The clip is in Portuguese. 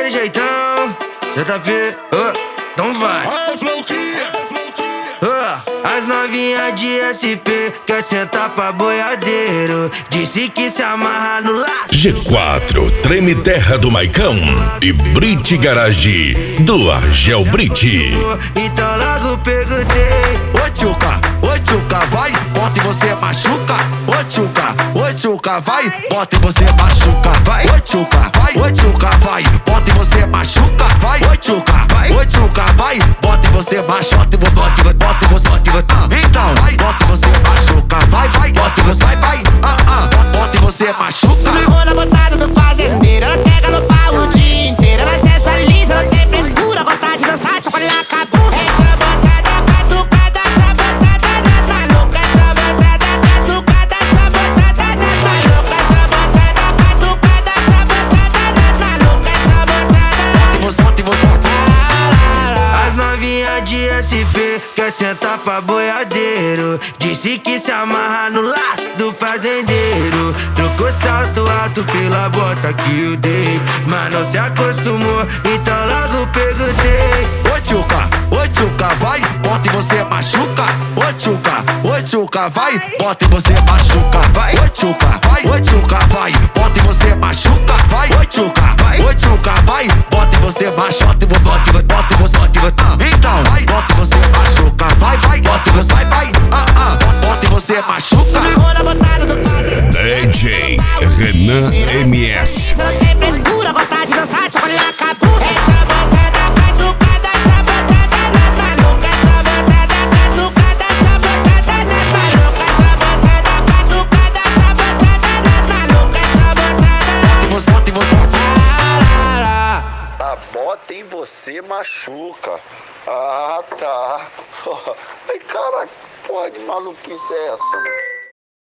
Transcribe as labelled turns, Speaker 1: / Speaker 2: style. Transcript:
Speaker 1: daquele jeitão, JP, então vai. As novinhas de SP quer sentar pra boiadeiro, disse que se amarra no laço.
Speaker 2: G4, Treme Terra do Maicão e Brit Garage do Argel Brit.
Speaker 1: Então logo perguntei:
Speaker 3: Ô tchuca, vai, bota e você machuca. Ô tchuca, vai, bota e você machuca.
Speaker 1: Vai.
Speaker 3: Ô tchuca, vai, bota e você machuca. Vai. Ô tchuca, vai, bota e você machuca. Bota e você. Então, vai, bota e você machuca. Vai, bota e você vai. Bota e você machuca.
Speaker 4: Só na rola botada do fazendeiro, ela pega no pau o dia inteiro. Ela sensualiza, não tem frescura, gosta de dançar, só olhar a cabeça. Essa botada catucada, essa botada nas malucas. Essa botada catucada, essa botada nas malucas. Essa botada catucada, essa botada nas malucas. Essa botada.
Speaker 3: Bota e você.
Speaker 1: As novinhas de SP quer sentar pra boiadeiro, disse que se amarra no laço do fazendeiro. Trocou salto alto pela bota que eu dei, mas não se acostumou, então logo perguntei:
Speaker 3: Ô tchuca, vai, bota e você machuca. Ô tchuca, vai, bota e você machuca.
Speaker 1: Vai.
Speaker 3: Ô tchuca, vai, bota e você machuca. Vai. Ô tchuca, vai, bota e você machuca. Bota e você. Então, vai, bota e você machuca. Vai, bota e você vai. Bota e você machuca.
Speaker 4: Só na rola botada do fazendeiro.
Speaker 2: DJ Renan MS.
Speaker 4: Não tem frescura, gosta de dançar, só olhar a cabeça. Essa botada catucada, essa botada nas malucas. Essa botada catucada, essa botada nas malucas. Essa botada catucada, essa botada nas malucas. Essa botada.
Speaker 3: Bota e você.
Speaker 5: A bota em você machuca. Ah, tá. Ai, cara, porra de maluquice é essa, mano?